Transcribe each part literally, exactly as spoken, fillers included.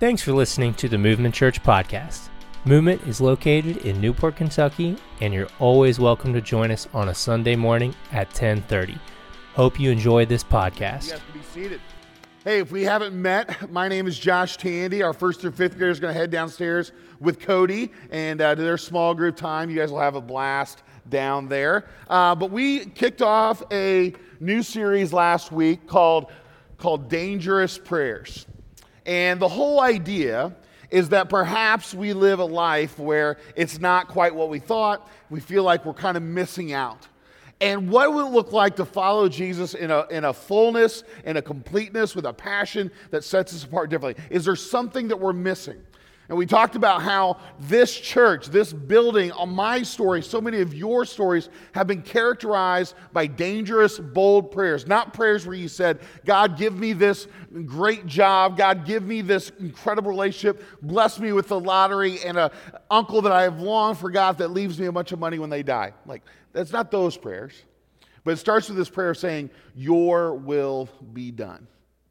Thanks for listening to the Movement Church podcast. Movement is located in Newport, Kentucky, and you're always welcome to join us on a Sunday morning at ten thirty. Hope you enjoy this podcast. You guys can be seated. Hey, if we haven't met, my name is Josh Tandy. Our first through fifth graders are going to head downstairs with Cody and uh, to their small group time. You guys will have a blast down there. Uh, but we kicked off a new series last week called, called Dangerous Prayers. And the whole idea is that perhaps we live a life where it's not quite what we thought. We feel like we're kind of missing out. And what would it look like to follow Jesus in a, in a fullness, in a completeness, with a passion that sets us apart differently? Is there something that we're missing? And we talked about how this church, this building, on my story, so many of your stories have been characterized by dangerous, bold prayers. Not prayers where you said, God, give me this great job. God, give me this incredible relationship. Bless me with the lottery and an uncle that I have long forgot that leaves me a bunch of money when they die. Like, that's not those prayers. But it starts with this prayer saying, your will be done.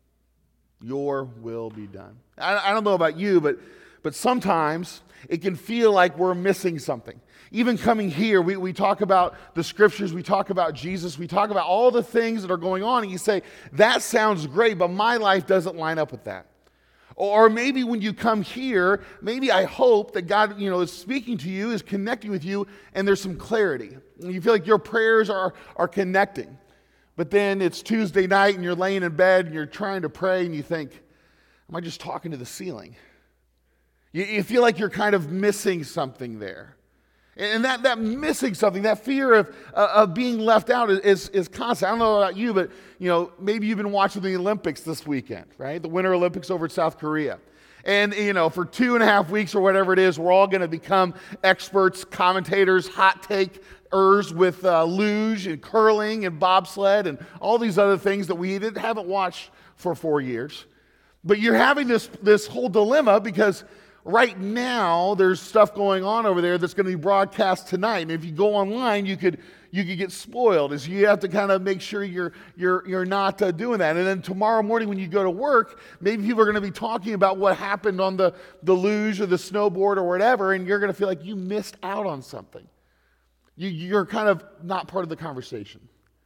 Your will be done. I, I don't know about you, but But sometimes it can feel like we're missing something. Even coming here, we, we talk about the scriptures, we talk about Jesus, we talk about all the things that are going on, and you say, that sounds great, but my life doesn't line up with that. Or maybe when you come here, maybe I hope that God, you know, is speaking to you, is connecting with you, and there's some clarity. And you feel like your prayers are, are connecting. But then it's Tuesday night, and you're laying in bed, and you're trying to pray, and you think, am I just talking to the ceiling? You, you feel like you're kind of missing something there. And that, that missing something, that fear of, uh, of being left out is, is, is constant. I don't know about you, but you know, maybe you've been watching the Olympics this weekend, right? The Winter Olympics over in South Korea. And you know, for two and a half weeks or whatever it is, we're all going to become experts, commentators, hot takers with uh, luge and curling and bobsled and all these other things that we didn't, haven't watched for four years. But you're having this, this whole dilemma because right now, there's stuff going on over there that's going to be broadcast tonight. And if you go online, you could you could get spoiled. As you have to kind of make sure you're you're you're not uh, doing that. And then tomorrow morning when you go to work, maybe people are going to be talking about what happened on the, the luge or the snowboard or whatever, and you're going to feel like you missed out on something. You, you're kind of not part of the conversation.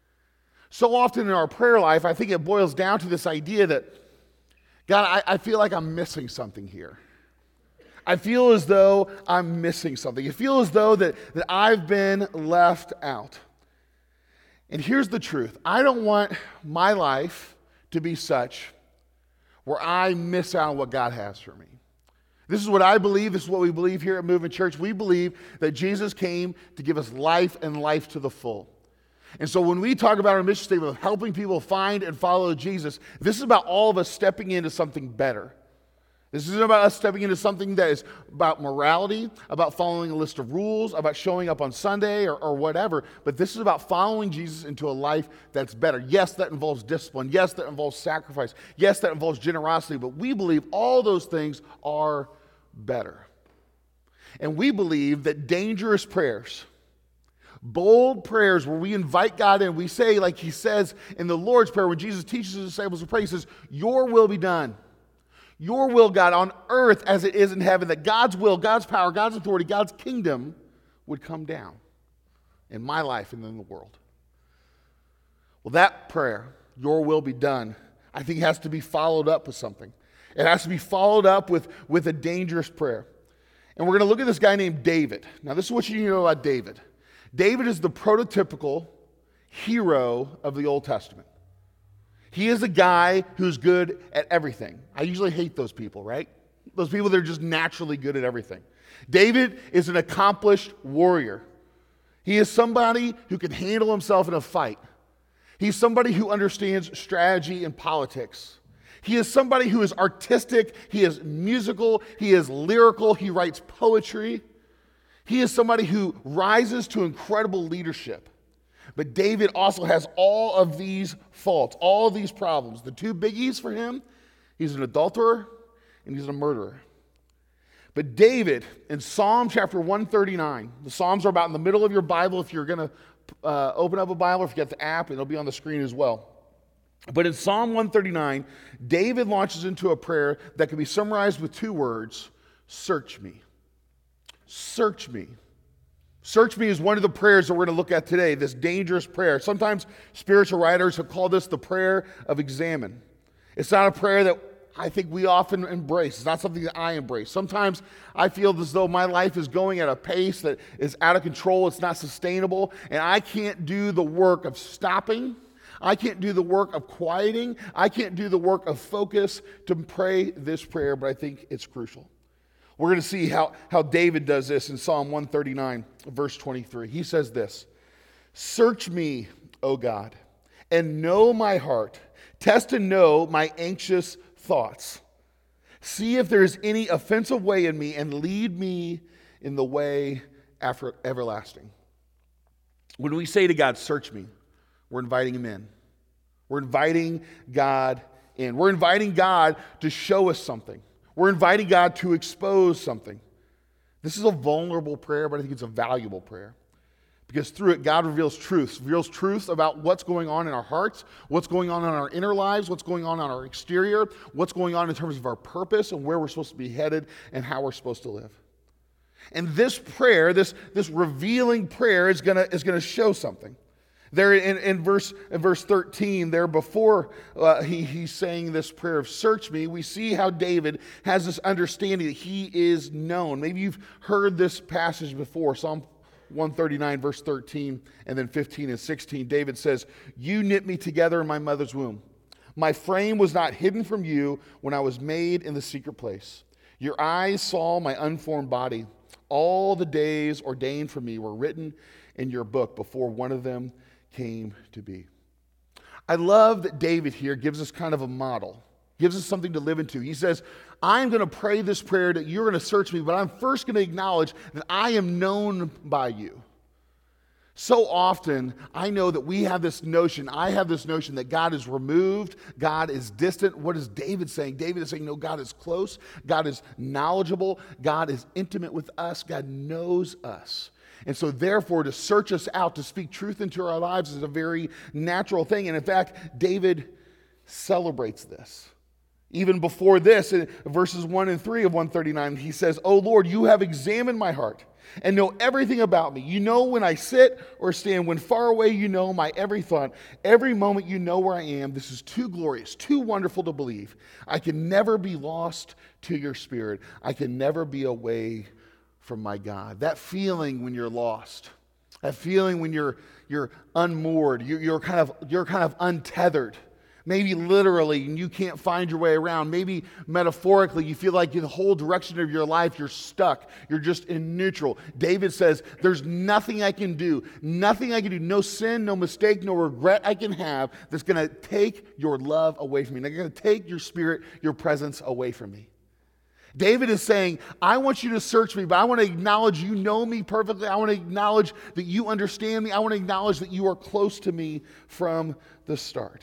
So often in our prayer life, I think it boils down to this idea that, God, I, I feel like I'm missing something here. I feel as though I'm missing something. I feel as though that, that I've been left out. And here's the truth. I don't want my life to be such where I miss out on what God has for me. This is what I believe. This is what we believe here at Movement Church. We believe that Jesus came to give us life and life to the full. And so when we talk about our mission statement of helping people find and follow Jesus, this is about all of us stepping into something better. This isn't about us stepping into something that is about morality, about following a list of rules, about showing up on Sunday or, or whatever, but this is about following Jesus into a life that's better. Yes, that involves discipline. Yes, that involves sacrifice. Yes, that involves generosity, but we believe all those things are better. And we believe that dangerous prayers, bold prayers where we invite God in, we say, like he says in the Lord's Prayer, when Jesus teaches his disciples to pray, he says, your will be done. Your will, God, on earth as it is in heaven, that God's will, God's power, God's authority, God's kingdom would come down in my life and in the world. Well, that prayer, your will be done, I think has to be followed up with something. It has to be followed up with, with a dangerous prayer. And we're going to look at this guy named David. Now, this is what you need to know about David. David is the prototypical hero of the Old Testament. He is a guy who's good at everything. I usually hate those people, right? Those people that are just naturally good at everything. David is an accomplished warrior. He is somebody who can handle himself in a fight. He's somebody who understands strategy and politics. He is somebody who is artistic. He is musical. He is lyrical. He writes poetry. He is somebody who rises to incredible leadership. But David also has all of these faults, all of these problems. The two biggies for him, he's an adulterer and he's a murderer. But David, in Psalm chapter one thirty-nine, the Psalms are about in the middle of your Bible. If you're going to uh, open up a Bible, if you get the app, it'll be on the screen as well. But in Psalm one thirty-nine, David launches into a prayer that can be summarized with two words: search me. Search me. Search me is one of the prayers that we're going to look at today, this dangerous prayer. Sometimes spiritual writers have called this the prayer of examine. It's not a prayer that I think we often embrace. It's not something that I embrace. Sometimes I feel as though my life is going at a pace that is out of control. It's not sustainable, and I can't do the work of stopping. I can't do the work of quieting. I can't do the work of focus to pray this prayer, but I think it's crucial. We're going to see how, how David does this in Psalm one thirty-nine, verse twenty-three. He says this: "Search me, O God, and know my heart. Test and know my anxious thoughts. See if there is any offensive way in me, and lead me in the way after everlasting." When we say to God, "Search me," we're inviting him in. We're inviting God in. We're inviting God to show us something. We're inviting God to expose something. This is a vulnerable prayer, but I think it's a valuable prayer. Because through it, God reveals truths, reveals truths about what's going on in our hearts, what's going on in our inner lives, what's going on in our exterior, what's going on in terms of our purpose and where we're supposed to be headed and how we're supposed to live. And this prayer, this, this revealing prayer is gonna, is gonna show something. There in, in, verse, in verse thirteen, there before uh, he, he's saying this prayer of search me, we see how David has this understanding that he is known. Maybe you've heard this passage before, Psalm one thirty-nine, verse thirteen, and then fifteen and sixteen. David says, "You knit me together in my mother's womb. My frame was not hidden from you when I was made in the secret place. Your eyes saw my unformed body. All the days ordained for me were written in your book before one of them came to be." I love that David here gives us kind of a model, gives us something to live into. He says, I'm going to pray this prayer that you're going to search me, but I'm first going to acknowledge that I am known by you. So often, I know that we have this notion, I have this notion that God is removed, God is distant. What is David saying? David is saying, no, God is close, God is knowledgeable, God is intimate with us, God knows us. And so therefore, to search us out, to speak truth into our lives is a very natural thing. And in fact, David celebrates this. Even before this, in verses one and three of one thirty-nine, he says, "O Lord, you have examined my heart and know everything about me. You know when I sit or stand. When far away, you know my every thought. Every moment you know where I am. This is too glorious, too wonderful to believe. I can never be lost to your spirit. I can never be away from my God." That feeling when you're lost, that feeling when you're you're unmoored, you're, you're kind of you're kind of untethered. Maybe literally, and you can't find your way around. Maybe metaphorically, you feel like in the whole direction of your life, you're stuck. You're just in neutral. David says, there's nothing I can do, nothing I can do, no sin, no mistake, no regret I can have that's going to take your love away from me. They're going to take your spirit, your presence away from me. David is saying, I want you to search me, but I want to acknowledge you know me perfectly. I want to acknowledge that you understand me. I want to acknowledge that you are close to me from the start.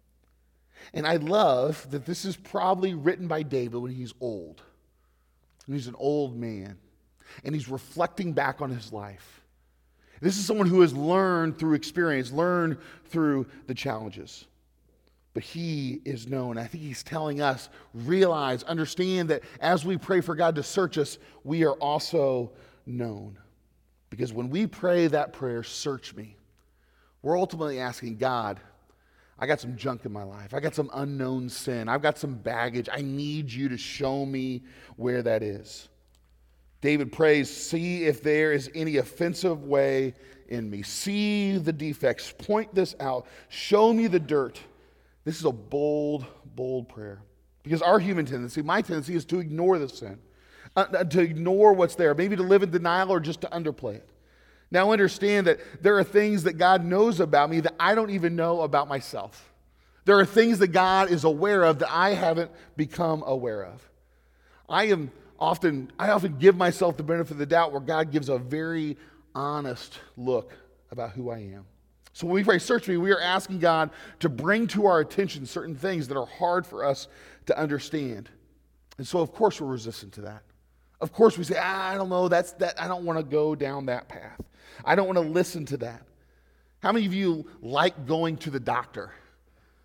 And I love that this is probably written by David when he's old. And he's an old man. And he's reflecting back on his life. This is someone who has learned through experience, learned through the challenges. But he is known. I think he's telling us, realize, understand that as we pray for God to search us, we are also known. Because when we pray that prayer, search me, we're ultimately asking God, I got some junk in my life. I got some unknown sin. I've got some baggage. I need you to show me where that is. David prays, see if there is any offensive way in me. See the defects. Point this out. Show me the dirt. This is a bold, bold prayer. Because our human tendency, my tendency, is to ignore the sin, uh, to ignore what's there, maybe to live in denial or just to underplay it. Now understand that there are things that God knows about me that I don't even know about myself. There are things that God is aware of that I haven't become aware of. I am often, I often give myself the benefit of the doubt where God gives a very honest look about who I am. So when we pray, search me, we are asking God to bring to our attention certain things that are hard for us to understand. And so of course we're resistant to that. Of course we say, ah, I don't know, that's that. I don't want to go down that path. I don't want to listen to that. How many of you like going to the doctor?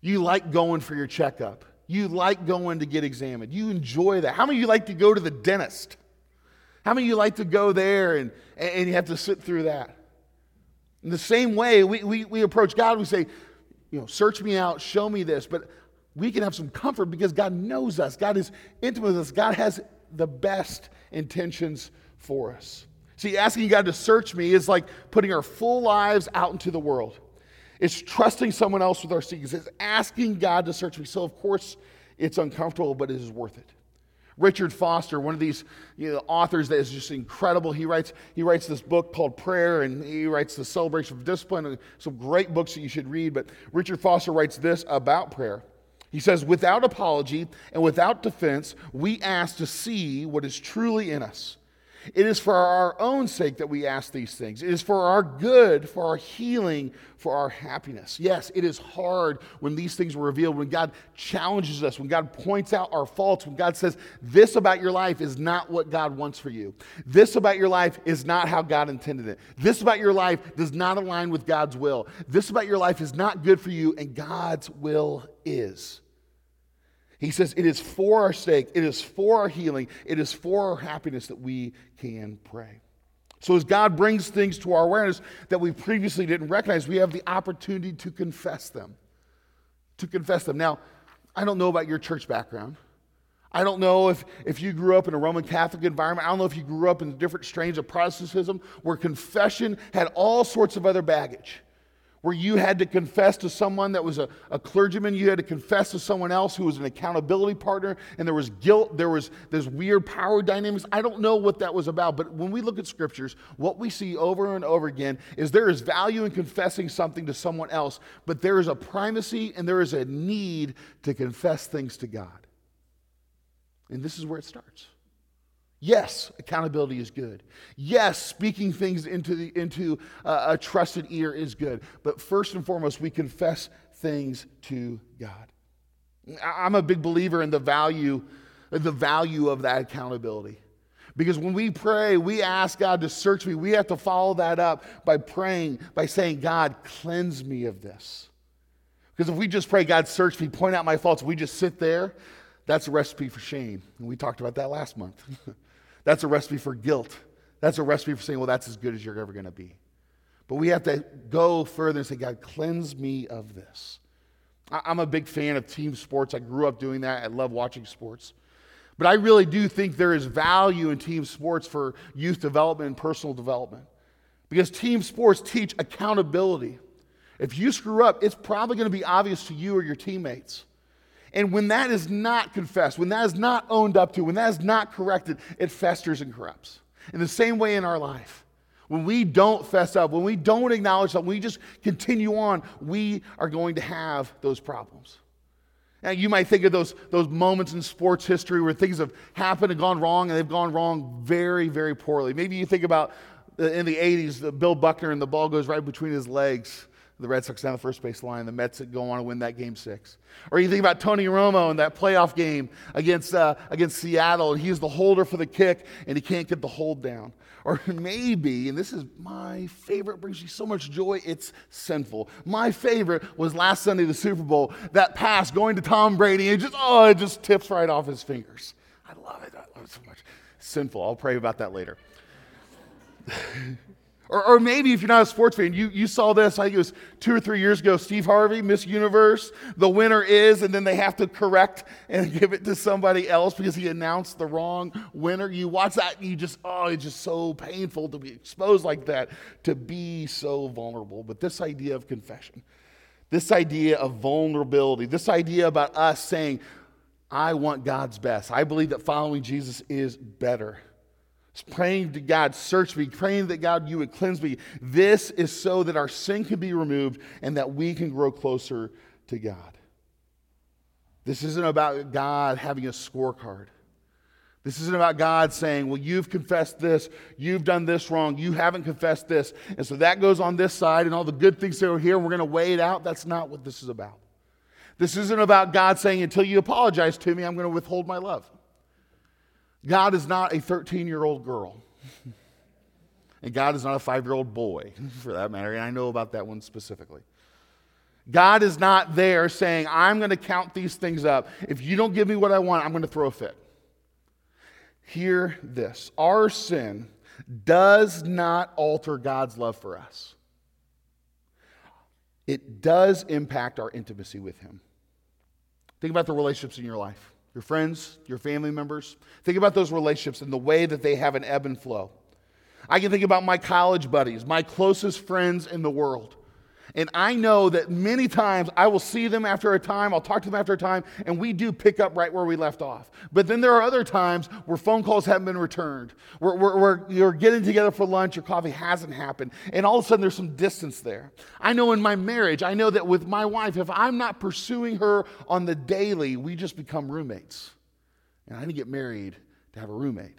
You like going for your checkup. You like going to get examined. You enjoy that. How many of you like to go to the dentist? How many of you like to go there and, and you have to sit through that? In the same way, we, we, we approach God, we say, you know, search me out, show me this. But we can have some comfort because God knows us. God is intimate with us. God has the best intentions for us. See, asking God to search me is like putting our full lives out into the world. It's trusting someone else with our secrets. It's asking God to search me. So, of course, it's uncomfortable, but it is worth it. Richard Foster, one of these you know, authors that is just incredible, he writes he writes this book called Prayer, and he writes The Celebration of Discipline, and some great books that you should read. But Richard Foster writes this about prayer. He says, without apology and without defense, we ask to see what is truly in us. It is for our own sake that we ask these things. It is for our good, for our healing, for our happiness. Yes, it is hard when these things are revealed, when God challenges us, when God points out our faults, when God says, this about your life is not what God wants for you. This about your life is not how God intended it. This about your life does not align with God's will. This about your life is not good for you, and God's will is. He says it is for our sake, it is for our healing, it is for our happiness that we can pray. So as God brings things to our awareness that we previously didn't recognize, we have the opportunity to confess them. To confess them. Now, I don't know about your church background. I don't know if, if you grew up in a Roman Catholic environment. I don't know if you grew up in different strains of Protestantism where confession had all sorts of other baggage. Where you had to confess to someone that was a, a clergyman, you had to confess to someone else who was an accountability partner, and there was guilt, there was this weird power dynamics. I don't know what that was about, but when we look at scriptures, what we see over and over again is there is value in confessing something to someone else, but there is a primacy and there is a need to confess things to God. And this is where it starts. Yes, accountability is good. Yes, speaking things into the into uh, a trusted ear is good. But first and foremost, we confess things to God. I'm a big believer in the value, the value of that accountability. Because when we pray, we ask God to search me. We have to follow that up by praying, by saying, God, cleanse me of this. Because if we just pray, God, search me, point out my faults, we just sit there, that's a recipe for shame. And we talked about that last month. That's a recipe for guilt. That's a recipe for saying, well, that's as good as you're ever going to be. But we have to go further and say, God, cleanse me of this. I'm a big fan of team sports. I grew up doing that. I love watching sports. But I really do think there is value in team sports for youth development and personal development. Because team sports teach accountability. If you screw up, it's probably going to be obvious to you or your teammates. And when that is not confessed, when that is not owned up to, when that is not corrected, it festers and corrupts. In the same way in our life, when we don't fess up, when we don't acknowledge that, when we just continue on, we are going to have those problems. Now, you might think of those, those moments in sports history where things have happened and gone wrong, and they've gone wrong very, very poorly. Maybe you think about in the eighties, the Bill Buckner, and the ball goes right between his legs. The Red Sox down the first base line, the Mets that go on to win that game six. Or you think about Tony Romo in that playoff game against uh, against Seattle, and he's the holder for the kick, and he can't get the hold down. Or maybe, and this is my favorite, brings you so much joy, it's sinful. My favorite was last Sunday, the Super Bowl, that pass going to Tom Brady, and it just, oh, it just tips right off his fingers. I love it. I love it so much. Sinful. I'll pray about that later. Or, or maybe if you're not a sports fan, you, you saw this, I think it was two or three years ago, Steve Harvey, Miss Universe, the winner is, and then they have to correct and give it to somebody else because he announced the wrong winner. You watch that and you just, oh, it's just so painful to be exposed like that, to be so vulnerable. But this idea of confession, this idea of vulnerability, this idea about us saying, I want God's best. I believe that following Jesus is better. Praying to God, search me, praying that God, you would cleanse me. This is so that our sin can be removed and that we can grow closer to God. This isn't about God having a scorecard. This isn't about God saying, well, you've confessed this, you've done this wrong, you haven't confessed this, and so that goes on this side, and all the good things that are here, we're going to weigh it out. That's not what this is about. This isn't about God saying, until you apologize to me, I'm going to withhold my love. God is not a thirteen-year-old girl. And God is not a five-year-old boy, for that matter. And I know about that one specifically. God is not there saying, I'm going to count these things up. If you don't give me what I want, I'm going to throw a fit. Hear this. Our sin does not alter God's love for us. It does impact our intimacy with him. Think about the relationships in your life. Your friends, your family members. Think about those relationships and the way that they have an ebb and flow. I can think about my college buddies, my closest friends in the world. And I know that many times I will see them after a time, I'll talk to them after a time, and we do pick up right where we left off. But then there are other times where phone calls haven't been returned, where, where, where you're getting together for lunch or coffee hasn't happened, and all of a sudden there's some distance there. I know in my marriage, I know that with my wife, if I'm not pursuing her on the daily, we just become roommates. And I didn't get married to have a roommate.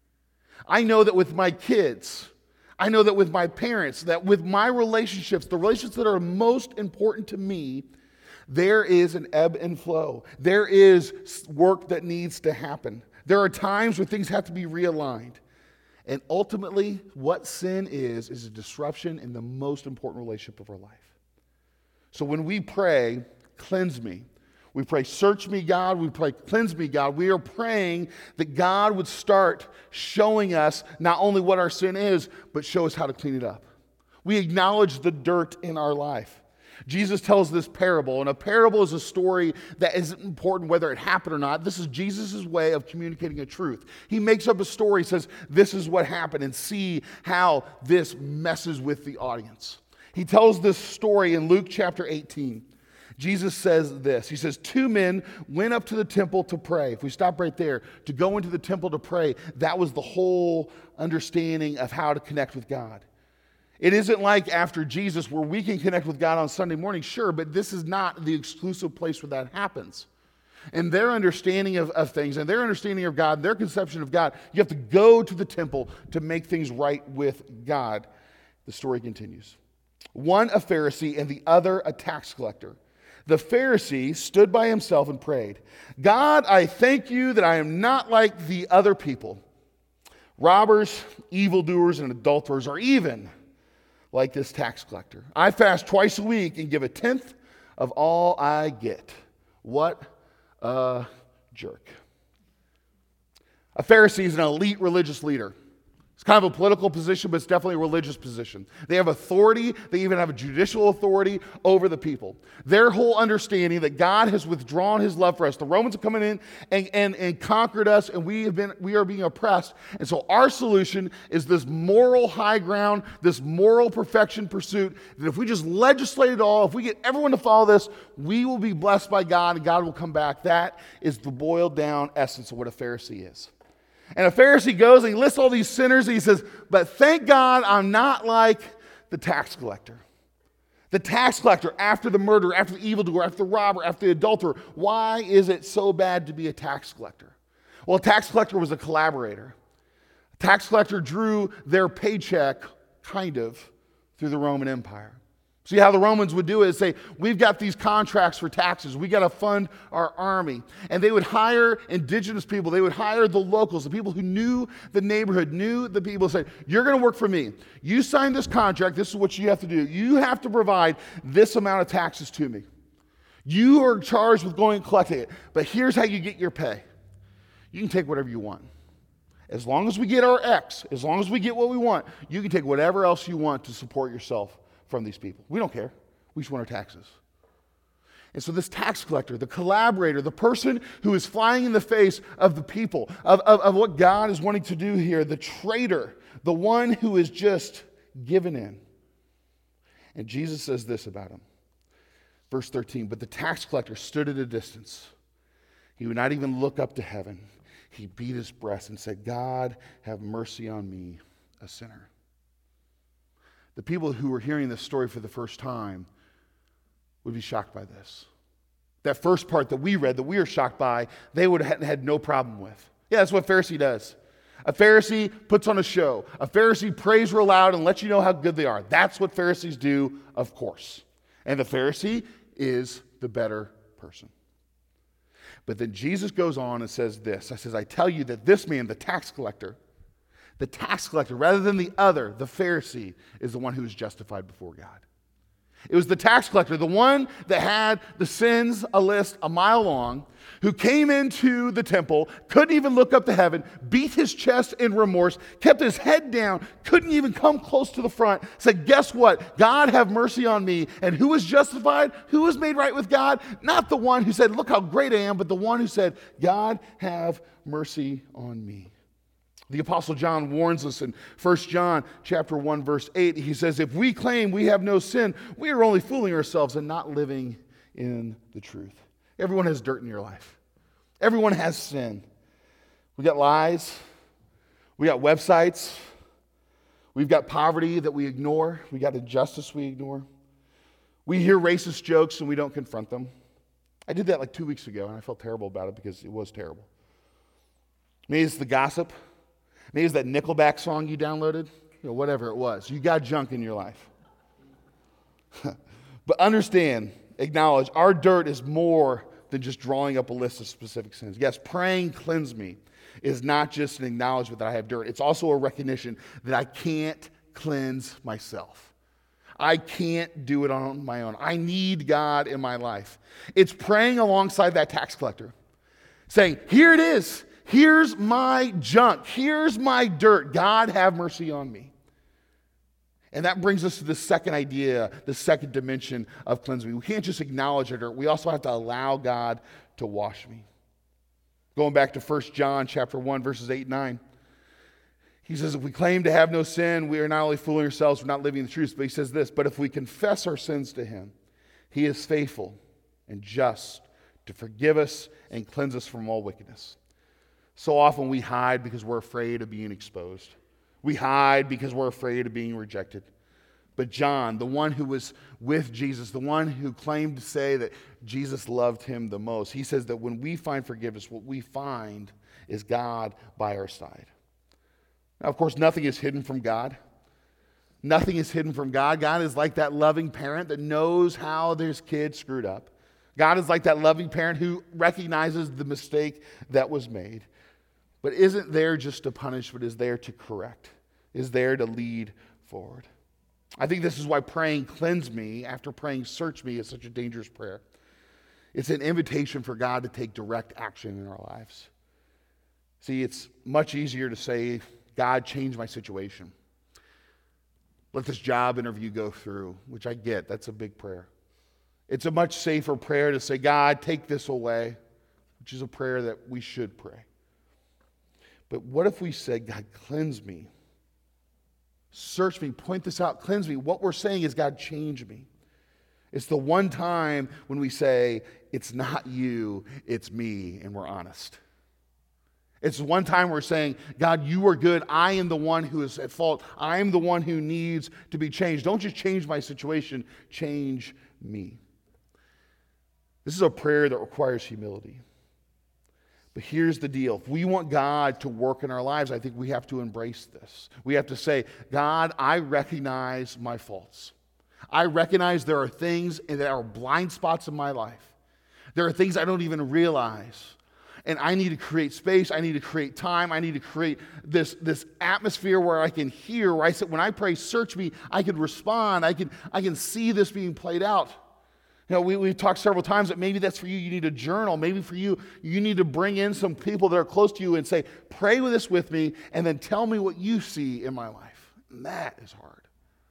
I know that with my kids, I know that with my parents, that with my relationships, the relationships that are most important to me, there is an ebb and flow. There is work that needs to happen. There are times when things have to be realigned. And ultimately, what sin is, is a disruption in the most important relationship of our life. So when we pray, cleanse me, we pray, search me, God. We pray, cleanse me, God. We are praying that God would start showing us not only what our sin is, but show us how to clean it up. We acknowledge the dirt in our life. Jesus tells this parable, and a parable is a story that isn't important whether it happened or not. This is Jesus' way of communicating a truth. He makes up a story, says, this is what happened, and see how this messes with the audience. He tells this story in Luke chapter eighteen. Jesus says this. He says, two men went up to the temple to pray. If we stop right there, to go into the temple to pray, that was the whole understanding of how to connect with God. It isn't like after Jesus where we can connect with God on Sunday morning, sure, but this is not the exclusive place where that happens. And their understanding of, of things and their understanding of God, their conception of God, you have to go to the temple to make things right with God. The story continues. One a Pharisee and the other a tax collector. The Pharisee stood by himself and prayed, God, I thank you that I am not like the other people, robbers, evildoers, and adulterers, or even like this tax collector. I fast twice a week and give a tenth of all I get. What a jerk. A Pharisee is an elite religious leader. It's kind of a political position, but it's definitely a religious position. They have authority. They even have a judicial authority over the people. Their whole understanding that God has withdrawn his love for us. The Romans have come in and, and, and conquered us, and we have been we are being oppressed. And so our solution is this moral high ground, this moral perfection pursuit, that if we just legislate it all, if we get everyone to follow this, we will be blessed by God, and God will come back. That is the boiled down essence of what a Pharisee is. And a Pharisee goes and he lists all these sinners and he says, but thank God I'm not like the tax collector. The tax collector, after the murderer, after the evildoer, after the robber, after the adulterer. Why is it so bad to be a tax collector? Well, a tax collector was a collaborator. A tax collector drew their paycheck, kind of, through the Roman Empire. See how the Romans would do it is say, we've got these contracts for taxes. We got to fund our army. And they would hire indigenous people. They would hire the locals, the people who knew the neighborhood, knew the people, say, you're going to work for me. You sign this contract. This is what you have to do. You have to provide this amount of taxes to me. You are charged with going and collecting it. But here's how you get your pay. You can take whatever you want. As long as we get our X, as long as we get what we want, you can take whatever else you want to support yourself from these people. We don't care. We just want our taxes. And so this tax collector, the collaborator, the person who is flying in the face of the people, of, of, of what God is wanting to do here, the traitor, the one who is just given in. And Jesus says this about him. Verse thirteen, but the tax collector stood at a distance. He would not even look up to heaven. He beat his breast and said, God, have mercy on me, a sinner. The people who were hearing this story for the first time would be shocked by this. That first part that we read, that we are shocked by, they would have had no problem with. Yeah, that's what a Pharisee does. A Pharisee puts on a show. A Pharisee prays real loud and lets you know how good they are. That's what Pharisees do, of course. And the Pharisee is the better person. But then Jesus goes on and says this. I says, I tell you that this man, the tax collector, the tax collector, rather than the other, the Pharisee, is the one who is justified before God. It was the tax collector, the one that had the sins a list a mile long, who came into the temple, couldn't even look up to heaven, beat his chest in remorse, kept his head down, couldn't even come close to the front, said, guess what? God have mercy on me. And who was justified? Who was made right with God? Not the one who said, look how great I am, but the one who said, God have mercy on me. The Apostle John warns us in First John chapter one, verse eight. He says, if we claim we have no sin, we are only fooling ourselves and not living in the truth. Everyone has dirt in your life. Everyone has sin. We got lies. We got websites. We've got poverty that we ignore. We got injustice we ignore. We hear racist jokes and we don't confront them. I did that like two weeks ago and I felt terrible about it because it was terrible. Maybe it's the gossip. Maybe it's that Nickelback song you downloaded. You know, whatever it was. You got junk in your life. But understand, acknowledge, our dirt is more than just drawing up a list of specific sins. Yes, praying, cleanse me, is not just an acknowledgement that I have dirt. It's also a recognition that I can't cleanse myself. I can't do it on my own. I need God in my life. It's praying alongside that tax collector, saying, here it is. Here's my junk. Here's my dirt. God, have mercy on me. And that brings us to the second idea, the second dimension of cleansing. We can't just acknowledge our dirt. We also have to allow God to wash me. Going back to First John chapter one, verses eight and nine. He says, if we claim to have no sin, we are not only fooling ourselves, we're not living the truth. But he says this, but if we confess our sins to him, he is faithful and just to forgive us and cleanse us from all wickedness. So often we hide because we're afraid of being exposed. We hide because we're afraid of being rejected. But John, the one who was with Jesus, the one who claimed to say that Jesus loved him the most, he says that when we find forgiveness, what we find is God by our side. Now, of course, nothing is hidden from God. Nothing is hidden from God. God is like that loving parent that knows how their kid screwed up. God is like that loving parent who recognizes the mistake that was made, but isn't there just to punish, but is there to correct, is there to lead forward. I think this is why praying cleanse me after praying search me is such a dangerous prayer. It's an invitation for God to take direct action in our lives. See, it's much easier to say, God, change my situation. Let this job interview go through, which I get. That's a big prayer. It's a much safer prayer to say, God, take this away, which is a prayer that we should pray. But what if we said, God, cleanse me, search me, point this out, cleanse me? What we're saying is, God, change me. It's the one time when we say, it's not you, it's me, and we're honest. It's one time we're saying, God, you are good. I am the one who is at fault. I am the one who needs to be changed. Don't just change my situation, change me. This is a prayer that requires humility. But here's the deal. If we want God to work in our lives, I think we have to embrace this. We have to say, God, I recognize my faults. I recognize there are things that are blind spots in my life. There are things I don't even realize. And I need to create space. I need to create time. I need to create this, this atmosphere where I can hear, where I say, when I pray, search me, I can respond. I can, I can see this being played out. You know, we, we've talked several times that maybe that's for you. You need a journal. Maybe for you, you need to bring in some people that are close to you and say, pray with this with me, and then tell me what you see in my life. And that is hard.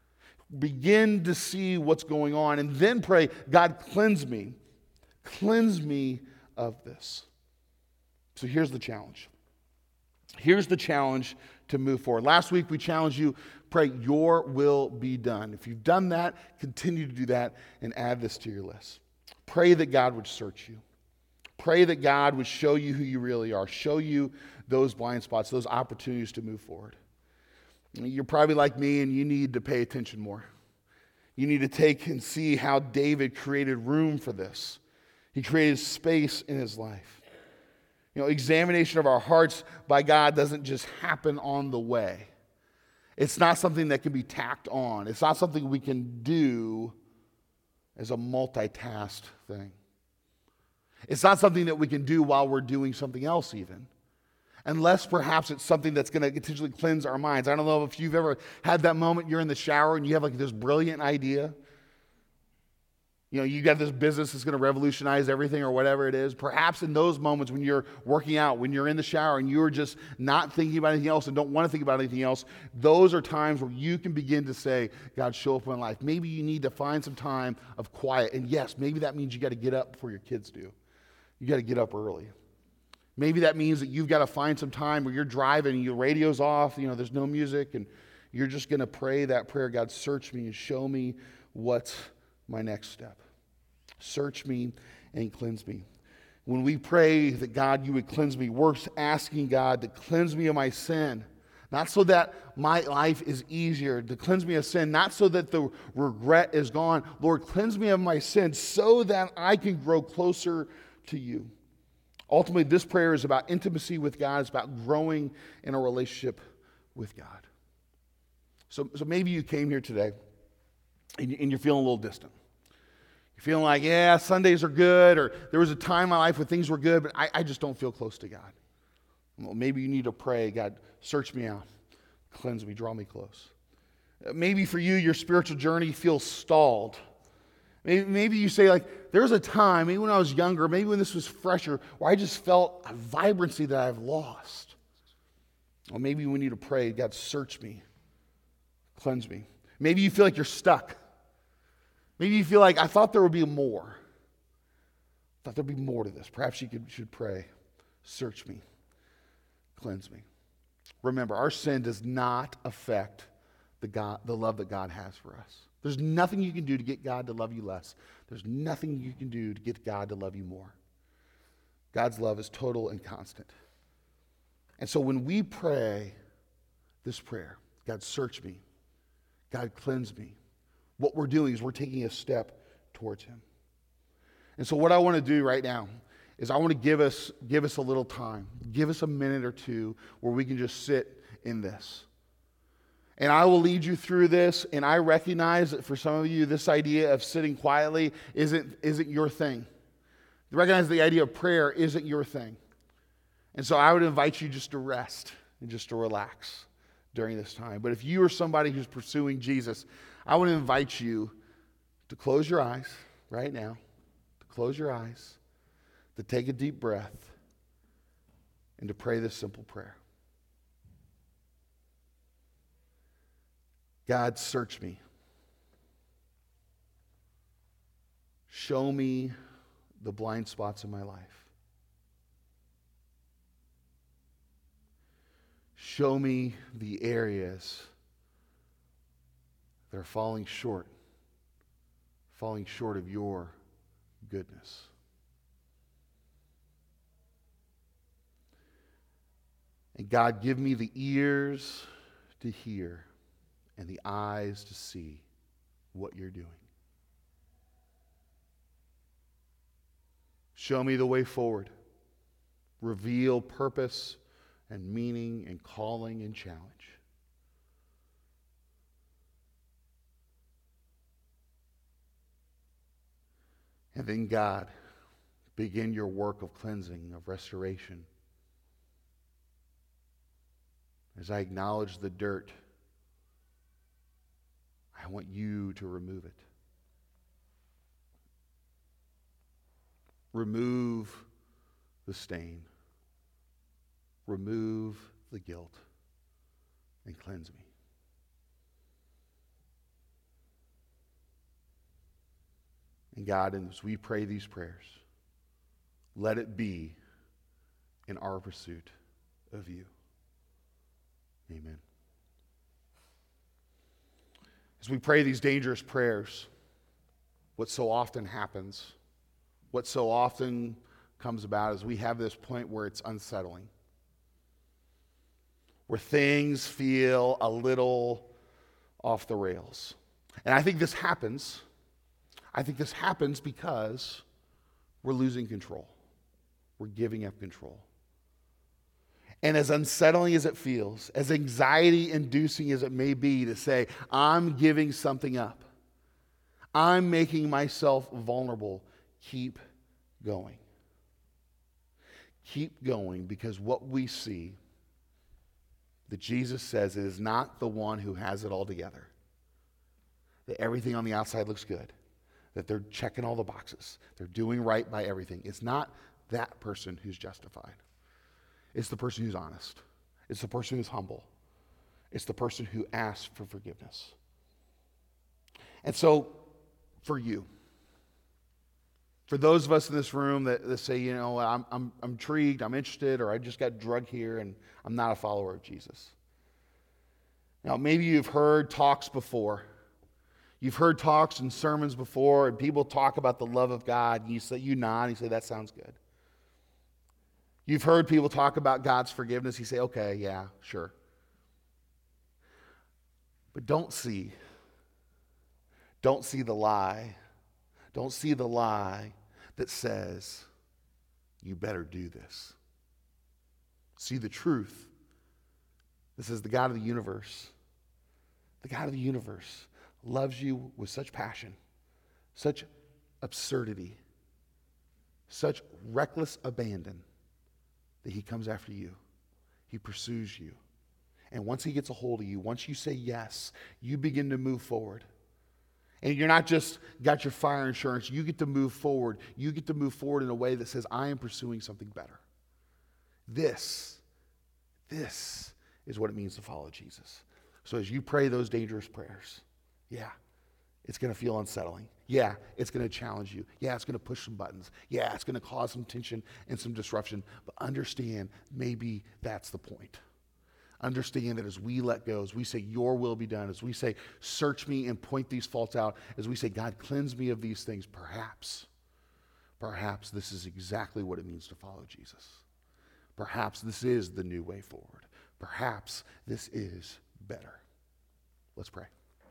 Begin to see what's going on, and then pray, God, cleanse me. Cleanse me of this. So here's the challenge. Here's the challenge to move forward. Last week we challenged you, pray, your will be done. If you've done that, continue to do that and add this to your list. Pray that God would search you. Pray that God would show you who you really are, show you those blind spots, those opportunities to move forward. You're probably like me and you need to pay attention more. You need to take and see how David created room for this. He created space in his life. You know, examination of our hearts by God doesn't just happen on the way. It's not something that can be tacked on. It's not something we can do as a multitask thing. It's not something that we can do while we're doing something else even. Unless perhaps it's something that's going to potentially cleanse our minds. I don't know if you've ever had that moment you're in the shower and you have like this brilliant idea. You know, you got this business that's going to revolutionize everything or whatever it is. Perhaps in those moments when you're working out, when you're in the shower and you're just not thinking about anything else and don't want to think about anything else, those are times where you can begin to say, God, show up in my life. Maybe you need to find some time of quiet. And yes, maybe that means you got to get up before your kids do. You got to get up early. Maybe that means that you've got to find some time where you're driving and your radio's off, you know, there's no music, and you're just going to pray that prayer, God, search me and show me what's my next step. Search me and cleanse me. When we pray that, God, you would cleanse me, we're asking God to cleanse me of my sin. Not so that my life is easier, to cleanse me of sin, not so that the regret is gone. Lord, cleanse me of my sin so that I can grow closer to you. Ultimately, this prayer is about intimacy with God. It's about growing in a relationship with God. So, so maybe you came here today and you're feeling a little distant. You're feeling like, yeah, Sundays are good, or there was a time in my life when things were good, but I, I just don't feel close to God. Well, maybe you need to pray, God, search me out, cleanse me, draw me close. Maybe for you, your spiritual journey feels stalled. Maybe, maybe you say, like, there was a time, maybe when I was younger, maybe when this was fresher, where I just felt a vibrancy that I've lost. Or maybe we need to pray, God, search me, cleanse me. Maybe you feel like you're stuck. Maybe you feel like, I thought there would be more. I thought there'd be more to this. Perhaps you could, should pray, search me, cleanse me. Remember, our sin does not affect the God, the love that God has for us. There's nothing you can do to get God to love you less. There's nothing you can do to get God to love you more. God's love is total and constant. And so when we pray this prayer, God, search me, God, cleanse me, what we're doing is we're taking a step towards him. And so what I want to do right now is I want to give us, give us a little time, give us a minute or two where we can just sit in this. And I will lead you through this, and I recognize that for some of you, this idea of sitting quietly isn't, isn't your thing. You recognize the idea of prayer isn't your thing. And so I would invite you just to rest and just to relax during this time. But if you are somebody who's pursuing Jesus, I want to invite you to close your eyes right now, to close your eyes, to take a deep breath, and to pray this simple prayer. God, search me. Show me the blind spots in my life. Show me the areas that are falling short, falling short of your goodness. And God, give me the ears to hear and the eyes to see what you're doing. Show me the way forward. Reveal purpose and meaning and calling and challenge. And then, God, begin your work of cleansing, of restoration. As I acknowledge the dirt, I want you to remove it. Remove the stain. Remove the guilt. And cleanse me. And God, as we pray these prayers, let it be in our pursuit of you. Amen. As we pray these dangerous prayers, what so often happens, what so often comes about is we have this point where it's unsettling, where things feel a little off the rails. And I think this happens. I think this happens because we're losing control. We're giving up control. And as unsettling as it feels, as anxiety-inducing as it may be to say, I'm giving something up, I'm making myself vulnerable, keep going. Keep going, because what we see, that Jesus says it is not the one who has it all together, that everything on the outside looks good, that they're checking all the boxes. They're doing right by everything. It's not that person who's justified. It's the person who's honest. It's the person who's humble. It's the person who asks for forgiveness. And so, for you, for those of us in this room that, that say, you know, I'm, I'm, I'm intrigued, I'm interested, or I just got drugged here and I'm not a follower of Jesus. Now, maybe you've heard talks before. You've heard talks and sermons before, and people talk about the love of God. And you say, you nod, and you say, that sounds good. You've heard people talk about God's forgiveness. You say, okay, yeah, sure. But don't see, don't see the lie. Don't see the lie that says, you better do this. See the truth. This is the God of the universe. The God of the universe loves you with such passion, such absurdity, such reckless abandon that he comes after you. He pursues you. And once he gets a hold of you, once you say yes, you begin to move forward. And you're not just got your fire insurance. You get to move forward. You get to move forward in a way that says, I am pursuing something better. This, this is what it means to follow Jesus. So as you pray those dangerous prayers, yeah, it's going to feel unsettling. Yeah, it's going to challenge you. Yeah, it's going to push some buttons. Yeah, it's going to cause some tension and some disruption. But understand, maybe that's the point. Understand that as we let go, as we say, your will be done, as we say, search me and point these faults out, as we say, God, cleanse me of these things, perhaps, perhaps this is exactly what it means to follow Jesus. Perhaps this is the new way forward. Perhaps this is better. Let's pray.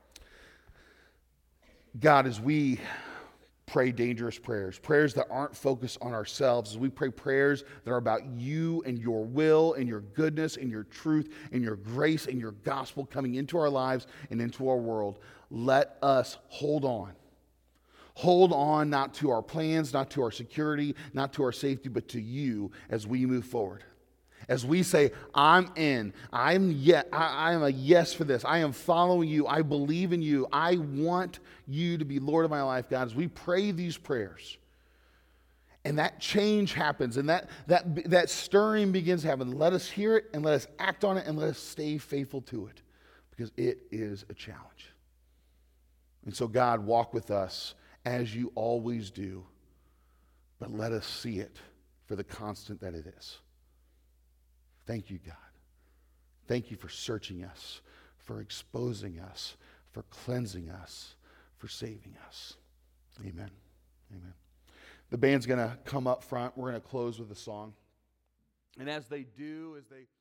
God, as we pray dangerous prayers, prayers that aren't focused on ourselves, as we pray prayers that are about you and your will and your goodness and your truth and your grace and your gospel coming into our lives and into our world, let us hold on. Hold on not to our plans, not to our security, not to our safety, but to you as we move forward. As we say, I'm in, I'm yet, I, I am a yes for this. I am following you. I believe in you. I want you to be Lord of my life, God. As we pray these prayers, and that change happens, and that that that stirring begins to happen. Let us hear it, and let us act on it, and let us stay faithful to it, because it is a challenge. And so, God, walk with us as you always do, but let us see it for the constant that it is. Thank you, God. Thank you for searching us, for exposing us, for cleansing us, for saving us. Amen. Amen. The band's going to come up front. We're going to close with a song. And as they do, as they...